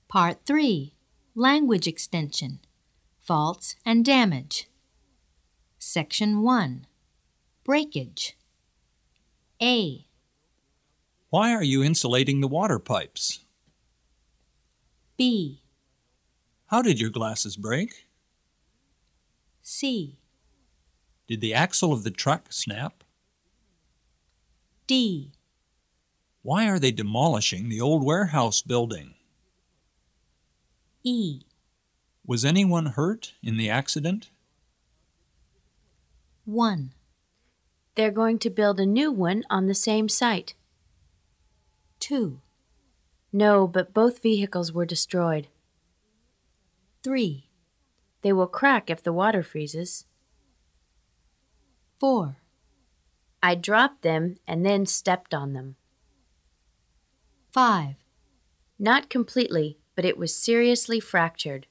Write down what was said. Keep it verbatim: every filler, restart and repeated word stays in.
Part three. Language Extension. Faults and Damage. Section one. Breakage. A. Why are you insulating the water pipes? B. How did your glasses break? C. Did the axle of the truck snap? D. Why are they demolishing the old warehouse building? E. Was anyone hurt in the accident? one. They're going to build a new one on the same site. two. No, but both vehicles were destroyed. three. They will crack if the water freezes. four. I dropped them and then stepped on them. five. Not completely, but it was seriously fractured.